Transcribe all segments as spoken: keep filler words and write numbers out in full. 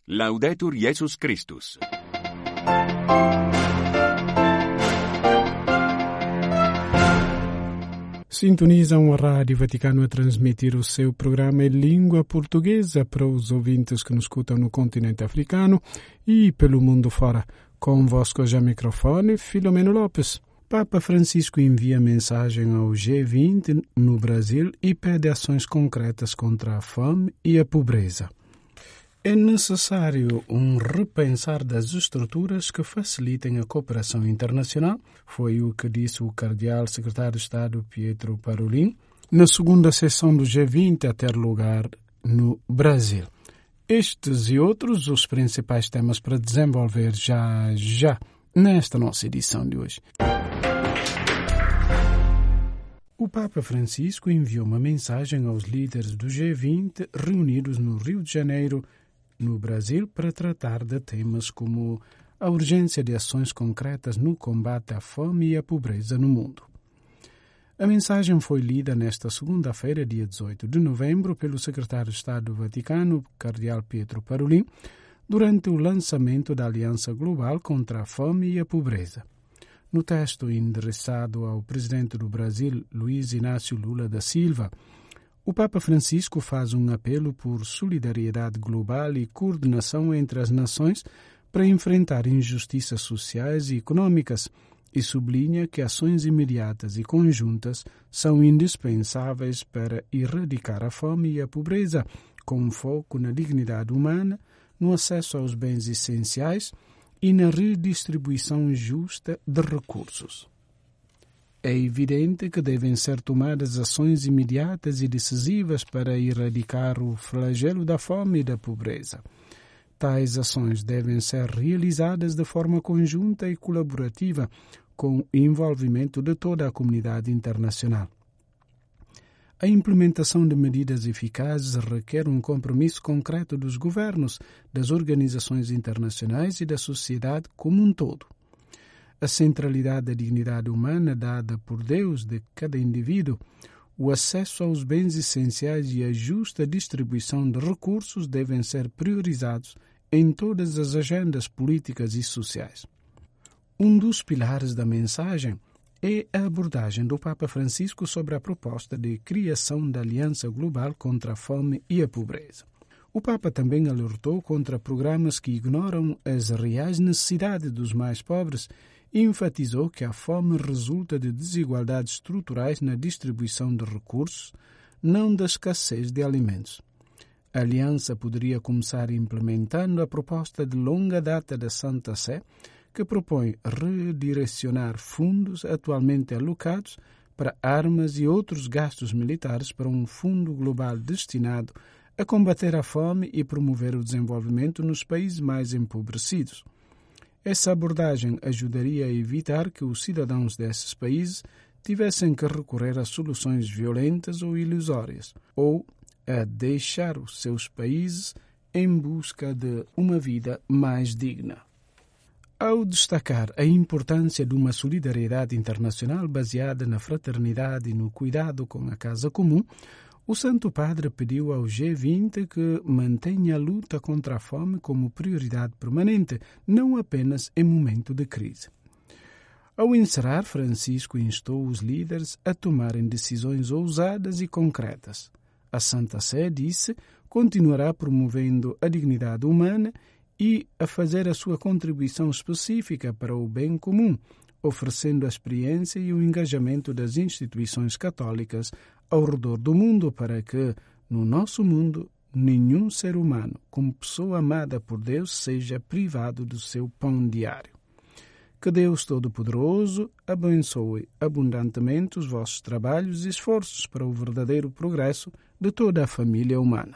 Laudetur Jesus Christus. Sintonizam a Rádio Vaticano a transmitir o seu programa em língua portuguesa para os ouvintes que nos escutam no continente africano e pelo mundo fora. Convosco já microfone, Filomeno Lopes. Papa Francisco envia mensagem ao G vinte no Brasil e pede ações concretas contra a fome e a pobreza. É necessário um repensar das estruturas que facilitem a cooperação internacional, foi o que disse o cardeal secretário de Estado Pietro Parolin na segunda sessão do G vinte a ter lugar no Brasil. Estes e outros os principais temas para desenvolver já já nesta nossa edição de hoje. O Papa Francisco enviou uma mensagem aos líderes do G vinte reunidos no Rio de Janeiro, no Brasil, para tratar de temas como a urgência de ações concretas no combate à fome e à pobreza no mundo. A mensagem foi lida nesta segunda-feira, dia dezoito de novembro, pelo secretário de Estado do Vaticano, cardeal Pietro Parolin, durante o lançamento da Aliança Global contra a Fome e a Pobreza. No texto endereçado ao presidente do Brasil, Luiz Inácio Lula da Silva, o Papa Francisco faz um apelo por solidariedade global e coordenação entre as nações para enfrentar injustiças sociais e econômicas e sublinha que ações imediatas e conjuntas são indispensáveis para erradicar a fome e a pobreza, com foco na dignidade humana, no acesso aos bens essenciais e na redistribuição justa de recursos. É evidente que devem ser tomadas ações imediatas e decisivas para erradicar o flagelo da fome e da pobreza. Tais ações devem ser realizadas de forma conjunta e colaborativa, com o envolvimento de toda a comunidade internacional. A implementação de medidas eficazes requer um compromisso concreto dos governos, das organizações internacionais e da sociedade como um todo. A centralidade da dignidade humana dada por Deus de cada indivíduo, o acesso aos bens essenciais e a justa distribuição de recursos devem ser priorizados em todas as agendas políticas e sociais. Um dos pilares da mensagem é a abordagem do Papa Francisco sobre a proposta de criação da Aliança Global contra a Fome e a Pobreza. O Papa também alertou contra programas que ignoram as reais necessidades dos mais pobres e enfatizou que a fome resulta de desigualdades estruturais na distribuição de recursos, não da escassez de alimentos. A aliança poderia começar implementando a proposta de longa data da Santa Sé, que propõe redirecionar fundos atualmente alocados para armas e outros gastos militares para um fundo global destinado a combater a fome e promover o desenvolvimento nos países mais empobrecidos. Essa abordagem ajudaria a evitar que os cidadãos desses países tivessem que recorrer a soluções violentas ou ilusórias, ou a deixar os seus países em busca de uma vida mais digna. Ao destacar a importância de uma solidariedade internacional baseada na fraternidade e no cuidado com a casa comum, o Santo Padre pediu ao G vinte que mantenha a luta contra a fome como prioridade permanente, não apenas em momento de crise. Ao encerrar, Francisco instou os líderes a tomarem decisões ousadas e concretas. A Santa Sé, disse, continuará promovendo a dignidade humana e a fazer a sua contribuição específica para o bem comum, oferecendo a experiência e o engajamento das instituições católicas ao redor do mundo para que, no nosso mundo, nenhum ser humano, como pessoa amada por Deus, seja privado do seu pão diário. Que Deus Todo-Poderoso abençoe abundantemente os vossos trabalhos e esforços para o verdadeiro progresso de toda a família humana.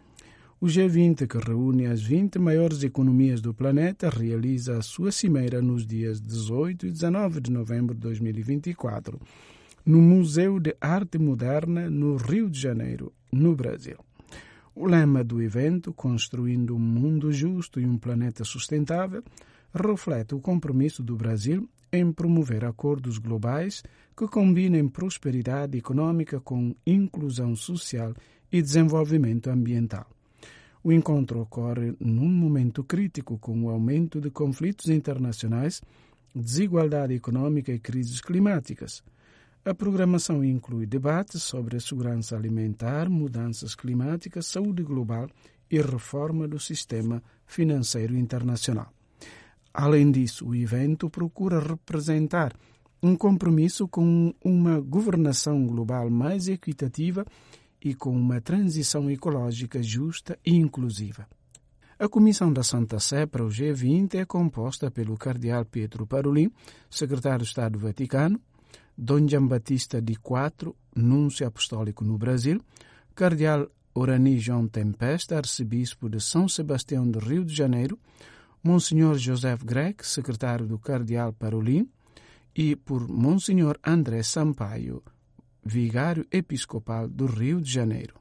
O G vinte, que reúne as vinte maiores economias do planeta, realiza a sua cimeira nos dias dezoito e dezenove de novembro de dois mil e vinte e quatro, no Museu de Arte Moderna, no Rio de Janeiro, no Brasil. O lema do evento, Construindo um Mundo Justo e um Planeta Sustentável, reflete o compromisso do Brasil em promover acordos globais que combinem prosperidade econômica com inclusão social e desenvolvimento ambiental. O encontro ocorre num momento crítico com o aumento de conflitos internacionais, desigualdade econômica e crises climáticas. A programação inclui debates sobre a segurança alimentar, mudanças climáticas, saúde global e reforma do sistema financeiro internacional. Além disso, o evento procura representar um compromisso com uma governação global mais equitativa e com uma transição ecológica justa e inclusiva. A Comissão da Santa Sé para o G vinte é composta pelo cardeal Pietro Parolin, secretário de Estado do Vaticano, Dom Giambattista Di Quattro, núncio apostólico no Brasil, cardeal Orani João Tempesta, arcebispo de São Sebastião do Rio de Janeiro, Monsenhor Joseph Grech, secretário do cardeal Parolin, e por Monsenhor André Sampaio, vigário episcopal do Rio de Janeiro.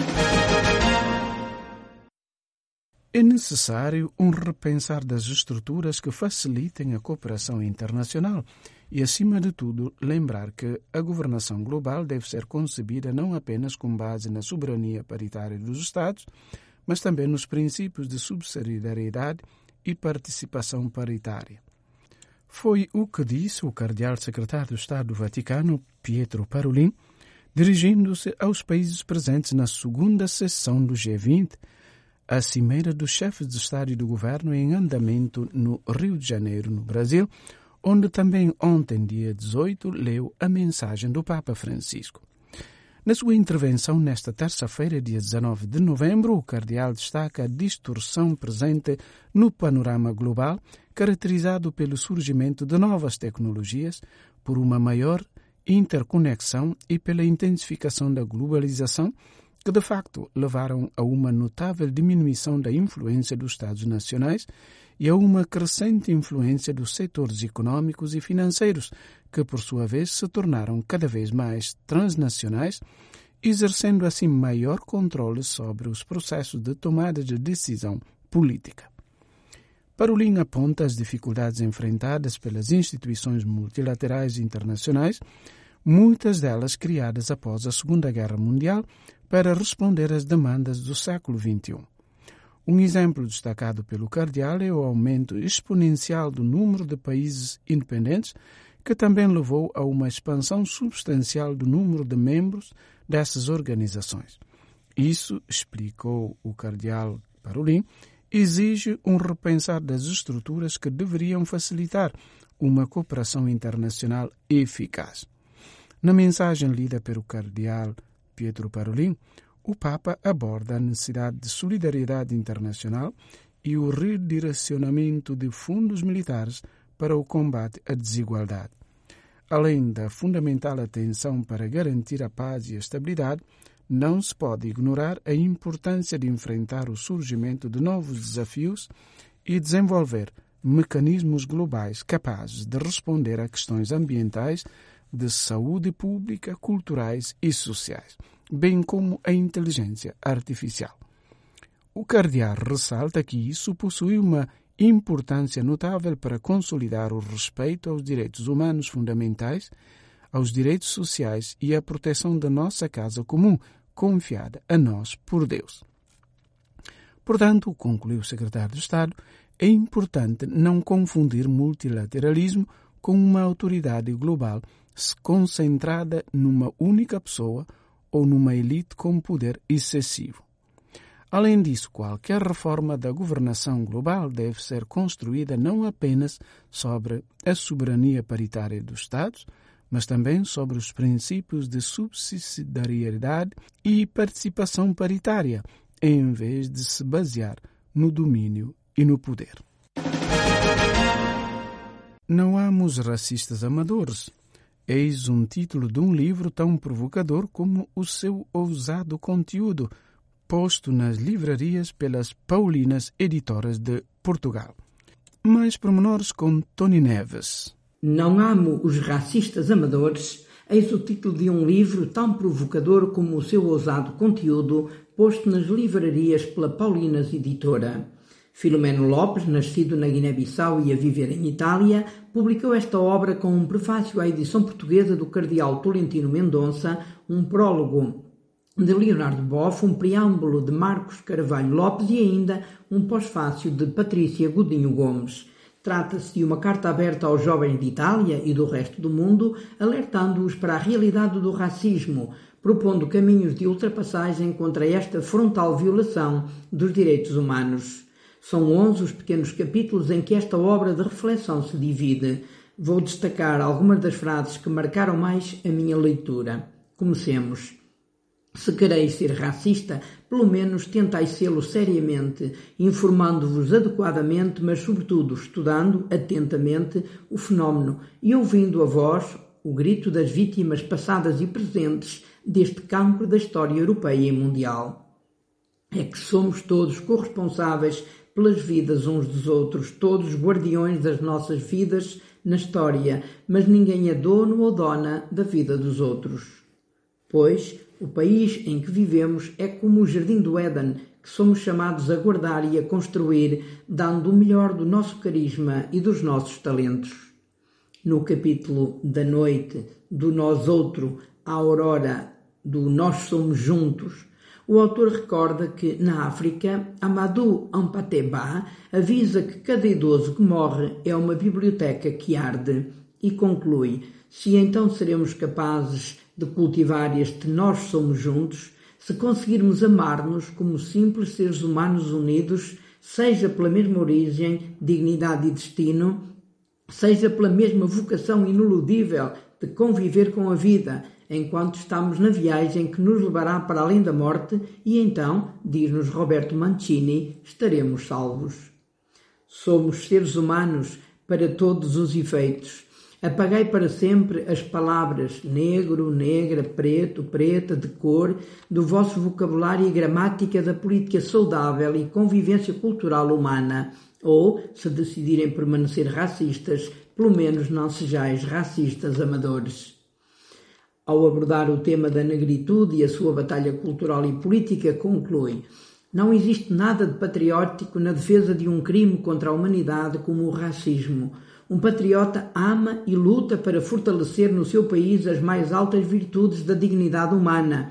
É necessário um repensar das estruturas que facilitem a cooperação internacional e, acima de tudo, lembrar que a governação global deve ser concebida não apenas com base na soberania paritária dos Estados, mas também nos princípios de subsidiariedade e participação paritária. Foi o que disse o cardeal secretário de Estado do Vaticano, Pietro Parolin, dirigindo-se aos países presentes na segunda sessão do G vinte, a cimeira dos chefes de Estado e do Governo em andamento no Rio de Janeiro, no Brasil, onde também ontem, dia dezoito, leu a mensagem do Papa Francisco. Na sua intervenção nesta terça-feira, dia dezenove de novembro, o cardeal destaca a distorção presente no panorama global, caracterizado pelo surgimento de novas tecnologias, por uma maior interconexão e pela intensificação da globalização, que de facto levaram a uma notável diminuição da influência dos Estados nacionais e a uma crescente influência dos setores econômicos e financeiros, que por sua vez se tornaram cada vez mais transnacionais, exercendo assim maior controle sobre os processos de tomada de decisão política. Parolin aponta as dificuldades enfrentadas pelas instituições multilaterais internacionais, muitas delas criadas após a Segunda Guerra Mundial para responder às demandas do século vinte e um. Um exemplo destacado pelo cardeal é o aumento exponencial do número de países independentes, que também levou a uma expansão substancial do número de membros dessas organizações. Isso, explicou o cardeal Parolin, exige um repensar das estruturas que deveriam facilitar uma cooperação internacional eficaz. Na mensagem lida pelo cardeal Pietro Parolin, o Papa aborda a necessidade de solidariedade internacional e o redirecionamento de fundos militares para o combate à desigualdade. Além da fundamental atenção para garantir a paz e a estabilidade, não se pode ignorar a importância de enfrentar o surgimento de novos desafios e desenvolver mecanismos globais capazes de responder a questões ambientais, de saúde pública, culturais e sociais, bem como a inteligência artificial. O cardeal ressalta que isso possui uma importância notável para consolidar o respeito aos direitos humanos fundamentais, aos direitos sociais e à proteção da nossa casa comum, confiada a nós por Deus. Portanto, concluiu o secretário de Estado, é importante não confundir multilateralismo com uma autoridade global concentrada numa única pessoa ou numa elite com poder excessivo. Além disso, qualquer reforma da governação global deve ser construída não apenas sobre a soberania paritária dos Estados, mas também sobre os princípios de subsidiariedade e participação paritária, em vez de se basear no domínio e no poder. Não hamos racistas amadores. Eis um título de um livro tão provocador como o seu ousado conteúdo, posto nas livrarias pelas Paulinas Editoras de Portugal. Mais pormenores com Tony Neves. Não amo os racistas amadores, eis o título de um livro tão provocador como o seu ousado conteúdo, posto nas livrarias pela Paulinas Editora. Filomeno Lopes, nascido na Guiné-Bissau e a viver em Itália, publicou esta obra com um prefácio à edição portuguesa do cardeal Tolentino Mendonça, um prólogo de Leonardo Boff, um preâmbulo de Marcos Carvalho Lopes e ainda um pós-fácio de Patrícia Godinho Gomes. Trata-se de uma carta aberta aos jovens de Itália e do resto do mundo, alertando-os para a realidade do racismo, propondo caminhos de ultrapassagem contra esta frontal violação dos direitos humanos. São onze os pequenos capítulos em que esta obra de reflexão se divide. Vou destacar algumas das frases que marcaram mais a minha leitura. Comecemos. Se quereis ser racista, pelo menos tentai sê-lo seriamente, informando-vos adequadamente, mas sobretudo estudando atentamente o fenómeno e ouvindo a voz, o grito das vítimas passadas e presentes deste cancro da história europeia e mundial. É que somos todos corresponsáveis pelas vidas uns dos outros, todos guardiões das nossas vidas na história, mas ninguém é dono ou dona da vida dos outros. Pois o país em que vivemos é como o jardim do Éden, que somos chamados a guardar e a construir, dando o melhor do nosso carisma e dos nossos talentos. No capítulo da noite, do nós outro, a aurora, do nós somos juntos, o autor recorda que, na África, Amadou Hampâté-Bâ avisa que cada idoso que morre é uma biblioteca que arde e conclui: se então seremos capazes de cultivar este nós somos juntos, se conseguirmos amar-nos como simples seres humanos unidos, seja pela mesma origem, dignidade e destino, seja pela mesma vocação ineludível de conviver com a vida, enquanto estamos na viagem que nos levará para além da morte, e então, diz-nos Roberto Mancini, estaremos salvos. Somos seres humanos para todos os efeitos. Apagai para sempre as palavras negro, negra, preto, preta, de cor, do vosso vocabulário e gramática da política saudável e convivência cultural humana. Ou, se decidirem permanecer racistas, pelo menos não sejais racistas amadores. Ao abordar o tema da negritude e a sua batalha cultural e política, conclui: não existe nada de patriótico na defesa de um crime contra a humanidade como o racismo. Um patriota ama e luta para fortalecer no seu país as mais altas virtudes da dignidade humana,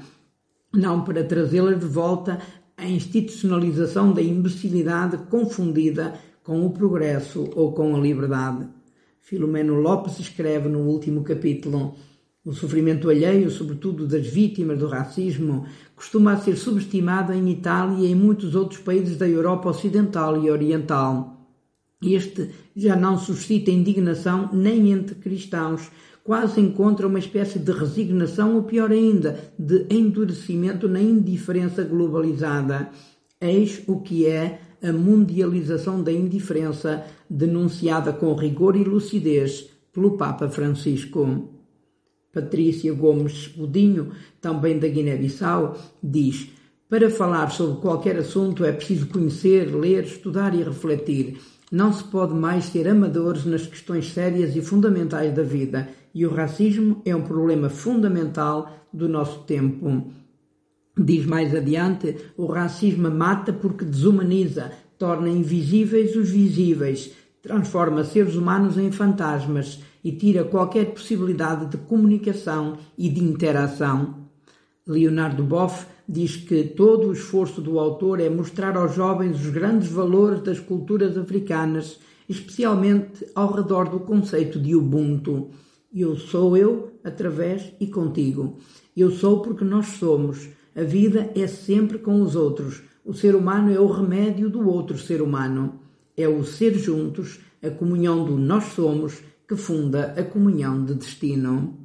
não para trazê-las de volta à institucionalização da imbecilidade confundida com o progresso ou com a liberdade. Filomeno Lopes escreve no último capítulo: o sofrimento alheio, sobretudo das vítimas do racismo, costuma ser subestimado em Itália e em muitos outros países da Europa Ocidental e Oriental. Este já não suscita indignação nem entre cristãos, quase encontra uma espécie de resignação ou, pior ainda, de endurecimento na indiferença globalizada. Eis o que é a mundialização da indiferença, denunciada com rigor e lucidez pelo Papa Francisco. Patrícia Gomes Godinho, também da Guiné-Bissau, diz: para falar sobre qualquer assunto é preciso conhecer, ler, estudar e refletir. Não se pode mais ser amadores nas questões sérias e fundamentais da vida, e o racismo é um problema fundamental do nosso tempo. Diz mais adiante: o racismo mata porque desumaniza, torna invisíveis os visíveis, transforma seres humanos em fantasmas e tira qualquer possibilidade de comunicação e de interação. Leonardo Boff diz que todo o esforço do autor é mostrar aos jovens os grandes valores das culturas africanas, especialmente ao redor do conceito de Ubuntu. Eu sou eu, através e contigo. Eu sou porque nós somos. A vida é sempre com os outros. O ser humano é o remédio do outro ser humano. É o ser juntos, a comunhão do nós somos, que funda a comunhão de destino.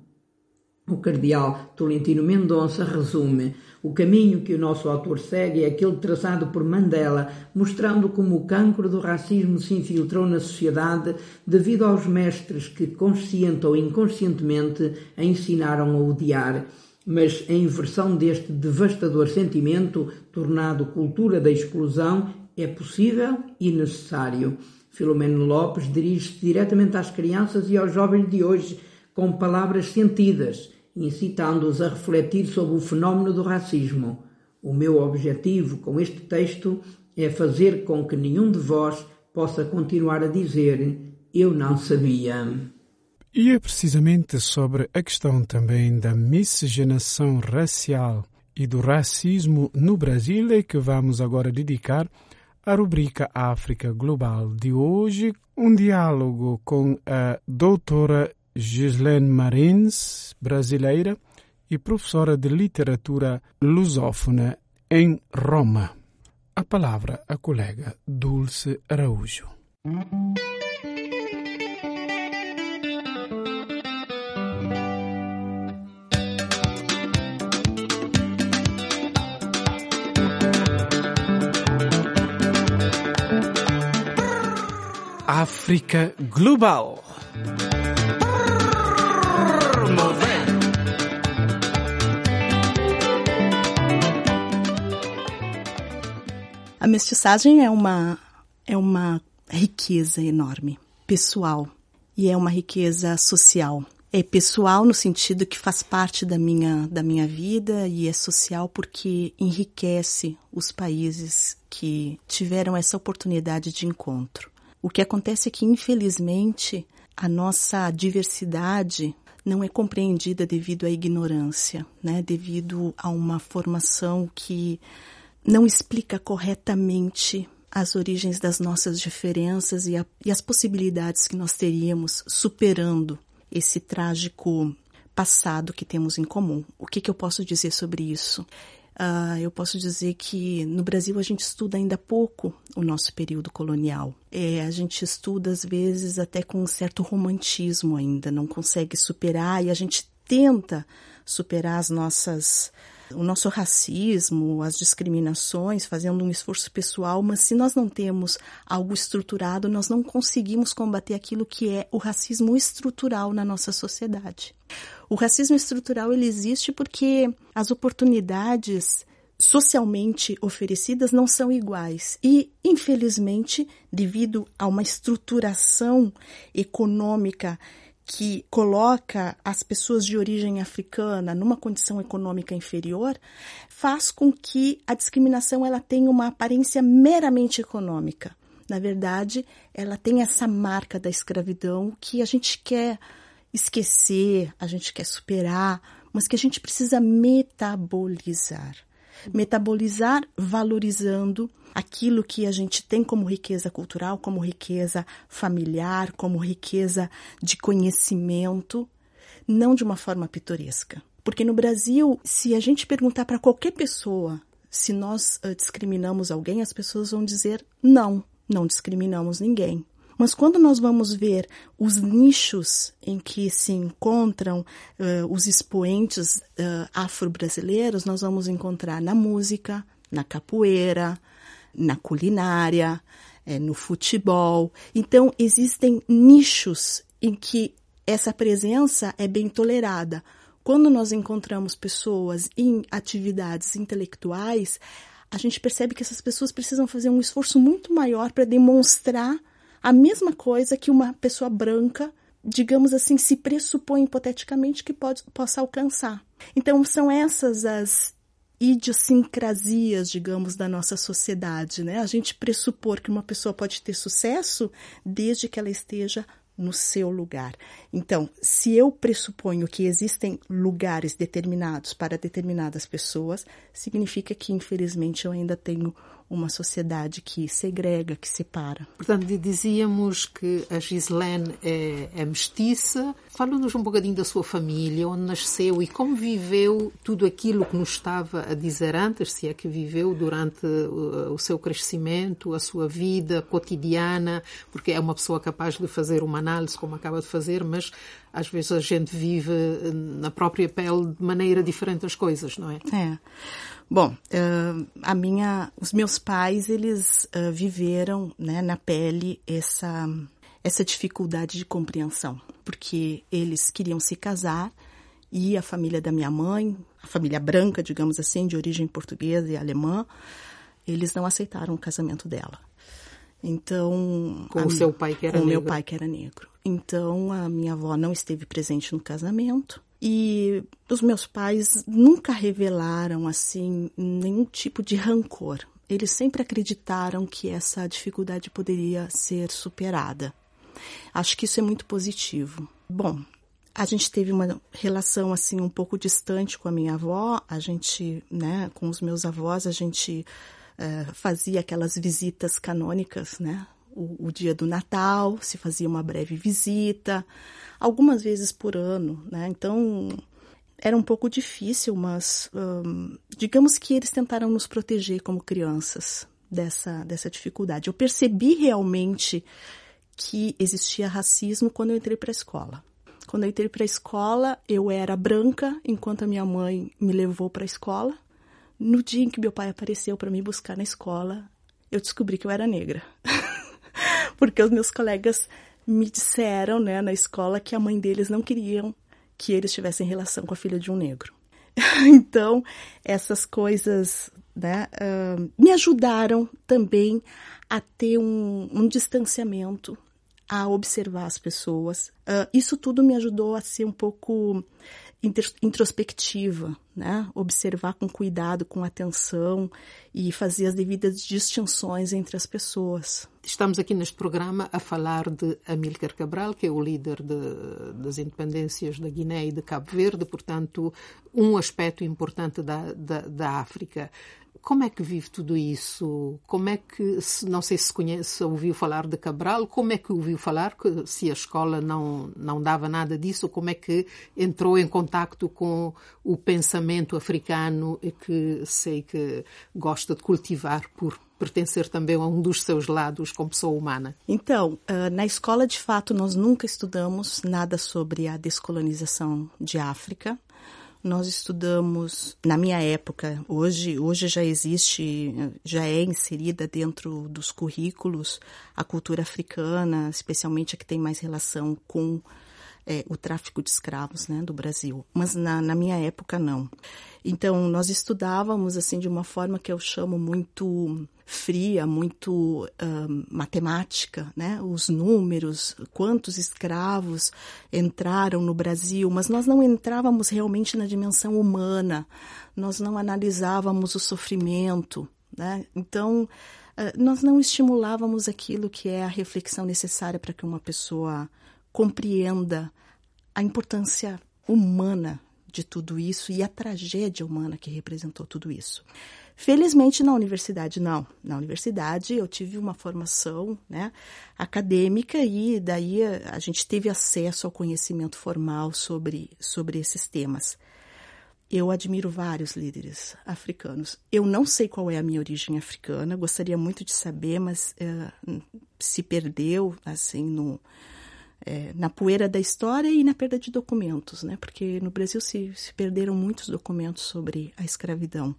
O cardeal Tolentino Mendonça resume: o caminho que o nosso autor segue é aquele traçado por Mandela, mostrando como o cancro do racismo se infiltrou na sociedade devido aos mestres que, consciente ou inconscientemente, a ensinaram a odiar. Mas a inversão deste devastador sentimento, tornado cultura da exclusão, é possível e necessário. Filomeno Lopes dirige-se diretamente às crianças e aos jovens de hoje, com palavras sentidas, incitando-os a refletir sobre o fenómeno do racismo. O meu objetivo com este texto é fazer com que nenhum de vós possa continuar a dizer: eu não sabia. E é precisamente sobre a questão também da miscigenação racial e do racismo no Brasil é que vamos agora dedicar a rubrica África Global de hoje, um diálogo com a doutora Gislene Marins, brasileira e professora de literatura lusófona em Roma. A palavra à colega Dulce Araújo. África Global. A mestiçagem é uma, é uma riqueza enorme, pessoal, e é uma riqueza social. É pessoal no sentido que faz parte da minha, da minha vida e é social porque enriquece os países que tiveram essa oportunidade de encontro. O que acontece é que, infelizmente, a nossa diversidade não é compreendida devido à ignorância, né? Devido a uma formação que não explica corretamente as origens das nossas diferenças e, a, e as possibilidades que nós teríamos superando esse trágico passado que temos em comum. O que, que eu posso dizer sobre isso? Uh, eu posso dizer que no Brasil a gente estuda ainda pouco o nosso período colonial. É, a gente estuda, às vezes, até com um certo romantismo ainda, não consegue superar e a gente tenta superar as nossas, o nosso racismo, as discriminações, fazendo um esforço pessoal, mas se nós não temos algo estruturado, nós não conseguimos combater aquilo que é o racismo estrutural na nossa sociedade. O racismo estrutural ele existe porque as oportunidades socialmente oferecidas não são iguais e, infelizmente, devido a uma estruturação econômica que coloca as pessoas de origem africana numa condição econômica inferior, faz com que a discriminação ela tenha uma aparência meramente econômica. Na verdade, ela tem essa marca da escravidão que a gente quer esquecer, a gente quer superar, mas que a gente precisa metabolizar. Metabolizar valorizando aquilo que a gente tem como riqueza cultural, como riqueza familiar, como riqueza de conhecimento, não de uma forma pitoresca. Porque no Brasil, se a gente perguntar para qualquer pessoa se nós uh, discriminamos alguém, as pessoas vão dizer não, não discriminamos ninguém. Mas quando nós vamos ver os nichos em que se encontram uh, os expoentes uh, afro-brasileiros, nós vamos encontrar na música, na capoeira, na culinária, eh, no futebol. Então, existem nichos em que essa presença é bem tolerada. Quando nós encontramos pessoas em atividades intelectuais, a gente percebe que essas pessoas precisam fazer um esforço muito maior para demonstrar a mesma coisa que uma pessoa branca, digamos assim, se pressupõe hipoteticamente que pode, possa alcançar. Então, são essas as idiosincrasias, digamos, da nossa sociedade, né? A gente pressupor que uma pessoa pode ter sucesso desde que ela esteja no seu lugar. Então, se eu pressuponho que existem lugares determinados para determinadas pessoas, significa que, infelizmente, eu ainda tenho uma sociedade que segrega, que separa. Portanto, dizíamos que a Gislene é, é mestiça. Fala-nos um bocadinho da sua família, onde nasceu e como viveu tudo aquilo que nos estava a dizer antes, se é que viveu durante o, o seu crescimento, a sua vida cotidiana, porque é uma pessoa capaz de fazer uma análise, como acaba de fazer, mas às vezes a gente vive na própria pele de maneira diferente as coisas, não é? É. Bom, uh, a minha, os meus pais, eles uh, viveram, né, na pele essa, essa dificuldade de compreensão, porque eles queriam se casar e a família da minha mãe, a família branca, digamos assim, de origem portuguesa e alemã, eles não aceitaram o casamento dela. Então, com o seu pai que era negro. Com o meu negro. pai que era negro. Então, a minha avó não esteve presente no casamento. E os meus pais nunca revelaram, assim, nenhum tipo de rancor. Eles sempre acreditaram que essa dificuldade poderia ser superada. Acho que isso é muito positivo. Bom, a gente teve uma relação assim um pouco distante com a minha avó. A gente, né, com os meus avós, a gente uh, fazia aquelas visitas canônicas, né? O, o dia do Natal, se fazia uma breve visita, algumas vezes por ano, né? Então, era um pouco difícil, mas um, digamos que eles tentaram nos proteger como crianças dessa, dessa dificuldade. Eu percebi realmente que existia racismo quando eu entrei para a escola. Quando eu entrei para a escola, eu era branca, enquanto a minha mãe me levou para a escola. No dia em que meu pai apareceu para me buscar na escola, eu descobri que eu era negra. Porque os meus colegas me disseram, né, na escola, que a mãe deles não queriam que eles tivessem relação com a filha de um negro. Então, essas coisas, né, uh, me ajudaram também a ter um, um distanciamento, a observar as pessoas. Uh, isso tudo me ajudou a ser um pouco introspectiva, né? Observar com cuidado, com atenção e fazer as devidas distinções entre as pessoas. Estamos aqui neste programa a falar de Amílcar Cabral, que é o líder de, das independências da Guiné e de Cabo Verde, portanto, um aspecto importante da, da, da África. Como é que vive tudo isso? Como é que, não sei se conhece, ouviu falar de Cabral, como é que ouviu falar, que se a escola não, não dava nada disso, como é que entrou em contacto com o pensamento africano e que sei que gosta de cultivar por pertencer também a um dos seus lados como pessoa humana? Então, na escola, de fato, nós nunca estudamos nada sobre a descolonização de África. Nós estudamos, na minha época, hoje, hoje já existe, já é inserida dentro dos currículos a cultura africana, especialmente a que tem mais relação com é, o tráfico de escravos, né, do Brasil. Mas na, na minha época, não. Então, nós estudávamos assim de uma forma que eu chamo muito fria, muito uh, matemática, né? Os números, quantos escravos entraram no Brasil, mas nós não entrávamos realmente na dimensão humana, nós não analisávamos o sofrimento, né? Então, uh, nós não estimulávamos aquilo que é a reflexão necessária para que uma pessoa compreenda a importância humana de tudo isso e a tragédia humana que representou tudo isso. Felizmente, na universidade, não. Na universidade, eu tive uma formação, né, acadêmica e daí a, a gente teve acesso ao conhecimento formal sobre, sobre esses temas. Eu admiro vários líderes africanos. Eu não sei qual é a minha origem africana, gostaria muito de saber, mas uh, se perdeu, assim, no... É, na poeira da história e na perda de documentos, né? Porque no Brasil se, se perderam muitos documentos sobre a escravidão.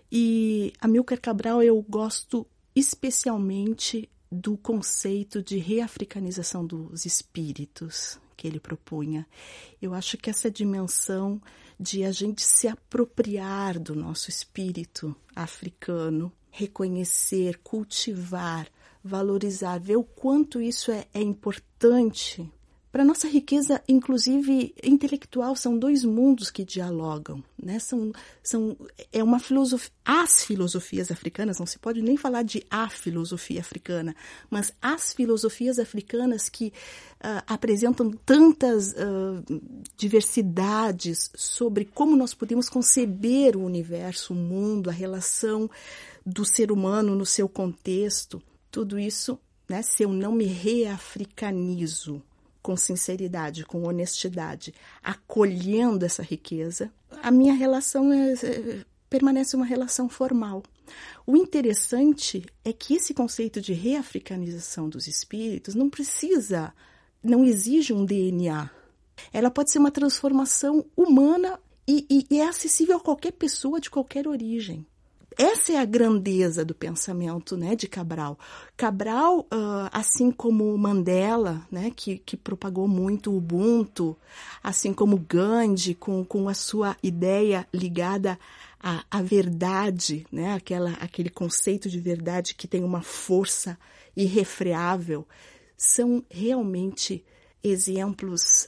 E Amílcar Cabral, eu gosto especialmente do conceito de reafricanização dos espíritos que ele propunha. Eu acho que essa dimensão de a gente se apropriar do nosso espírito africano, reconhecer, cultivar, valorizar, ver o quanto isso é, é importante para a nossa riqueza, inclusive intelectual. São dois mundos que dialogam, né? São, são, é uma filosofia, as filosofias africanas, não se pode nem falar de a filosofia africana, mas as filosofias africanas que uh, apresentam tantas uh, diversidades sobre como nós podemos conceber o universo, o mundo, a relação do ser humano no seu contexto. Tudo isso, né, se eu não me reafricanizo com sinceridade, com honestidade, acolhendo essa riqueza, a minha relação é, é, permanece uma relação formal. O interessante é que esse conceito de reafricanização dos espíritos não precisa, não exige um D N A. Ela pode ser uma transformação humana e, e, e é acessível a qualquer pessoa de qualquer origem. Essa é a grandeza do pensamento, né, de Cabral. Cabral, uh, assim como Mandela, né, que, que propagou muito o Ubuntu, assim como Gandhi, com, com a sua ideia ligada à, à verdade, né, aquela, aquele conceito de verdade que tem uma força irrefreável, são realmente exemplos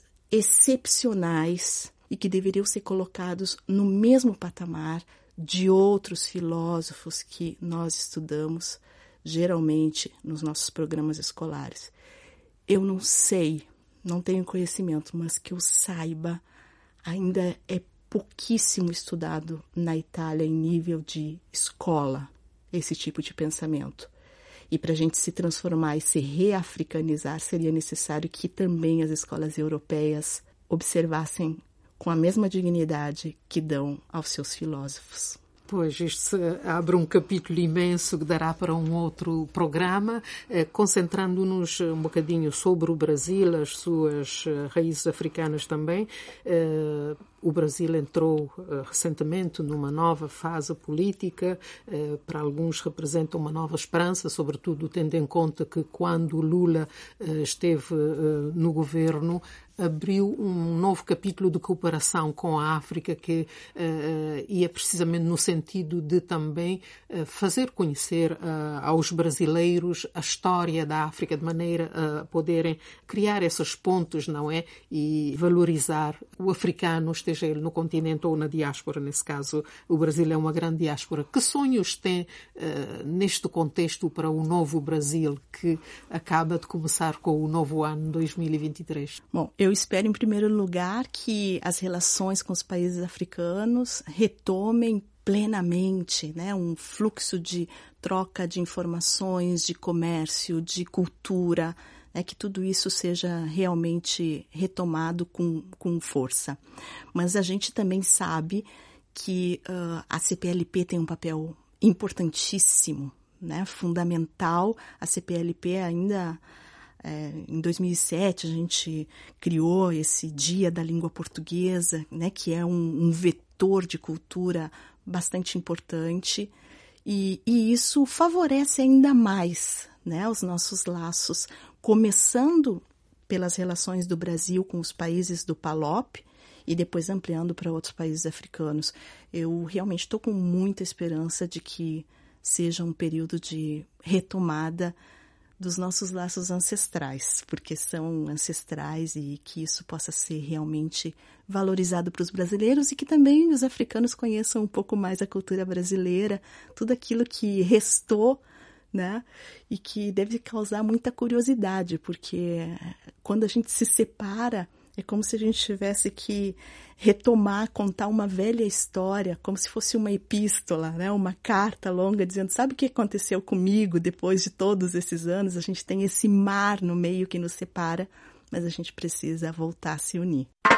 excepcionais e que deveriam ser colocados no mesmo patamar de outros filósofos que nós estudamos, geralmente, nos nossos programas escolares. Eu não sei, não tenho conhecimento, mas que eu saiba, ainda é pouquíssimo estudado na Itália em nível de escola, esse tipo de pensamento. E para a gente se transformar e se reafricanizar, seria necessário que também as escolas europeias observassem com a mesma dignidade que dão aos seus filósofos. Pois, isto abre um capítulo imenso que dará para um outro programa, eh, concentrando-nos um bocadinho sobre o Brasil, as suas raízes africanas também. Eh, O Brasil entrou uh, recentemente numa nova fase política, uh, para alguns representa uma nova esperança, sobretudo tendo em conta que quando Lula uh, esteve uh, no governo, abriu um novo capítulo de cooperação com a África que uh, ia precisamente no sentido de também uh, fazer conhecer uh, aos brasileiros a história da África, de maneira a poderem criar essas pontes, não é? E valorizar o africano, esteja ele no continente ou na diáspora. Nesse caso, o Brasil é uma grande diáspora. Que sonhos tem uh, neste contexto para o novo Brasil que acaba de começar com o novo ano dois mil e vinte e três? Bom, eu espero em primeiro lugar que as relações com os países africanos retomem plenamente, né, um fluxo de troca de informações, de comércio, de cultura, é que tudo isso seja realmente retomado com, com força. Mas a gente também sabe que uh, a C P L P tem um papel importantíssimo, né, fundamental. A C P L P ainda, é, em dois mil e sete, a gente criou esse Dia da Língua Portuguesa, né, que é um, um vetor de cultura bastante importante, e, e isso favorece ainda mais, né, os nossos laços, começando pelas relações do Brasil com os países do PALOP e depois ampliando para outros países africanos. Eu realmente estou com muita esperança de que seja um período de retomada dos nossos laços ancestrais, porque são ancestrais, e que isso possa ser realmente valorizado para os brasileiros e que também os africanos conheçam um pouco mais a cultura brasileira, tudo aquilo que restou, né? E que deve causar muita curiosidade, porque quando a gente se separa, é como se a gente tivesse que retomar, contar uma velha história, como se fosse uma epístola, né? Uma carta longa dizendo, sabe o que aconteceu comigo depois de todos esses anos? A gente tem esse mar no meio que nos separa, mas a gente precisa voltar a se unir.